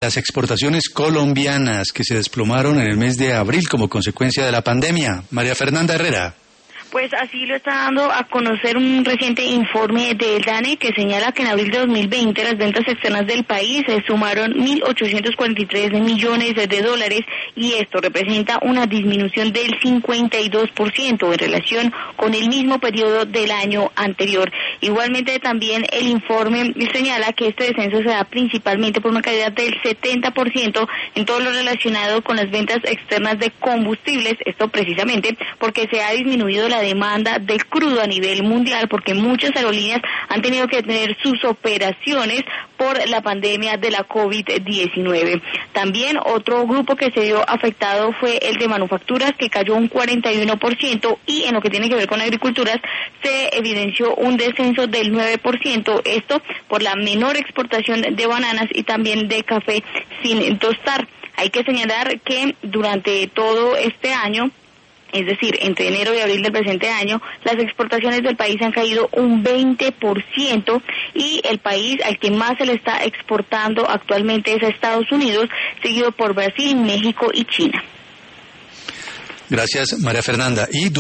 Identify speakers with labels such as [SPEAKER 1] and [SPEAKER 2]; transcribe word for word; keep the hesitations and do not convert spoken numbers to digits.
[SPEAKER 1] las exportaciones colombianas que se desplomaron en el mes de abril como consecuencia de la pandemia. María Fernanda Herrera.
[SPEAKER 2] Pues así lo está dando a conocer un reciente informe del DANE que señala que en abril de dos mil veinte las ventas externas del país se sumaron mil ochocientos cuarenta y tres millones de dólares y esto representa una disminución del cincuenta y dos por ciento en relación con el mismo periodo del año anterior. Igualmente también el informe señala que este descenso se da principalmente por una caída del setenta por ciento en todo lo relacionado con las ventas externas de combustibles, esto precisamente porque se ha disminuido la demanda del crudo a nivel mundial porque muchas aerolíneas han tenido que detener sus operaciones por la pandemia de la COVID diecinueve. También otro grupo que se vio afectado fue el de manufacturas, que cayó un cuarenta y uno por ciento, y en lo que tiene que ver con agriculturas se evidenció un descenso del nueve por ciento, esto por la menor exportación de bananas y también de café sin tostar. Hay que señalar que durante todo este año, es decir, entre enero y abril del presente año, las exportaciones del país han caído un veinte por ciento y el país al que más se le está exportando actualmente es a Estados Unidos, seguido por Brasil, México y China.
[SPEAKER 1] Gracias, María Fernanda. Y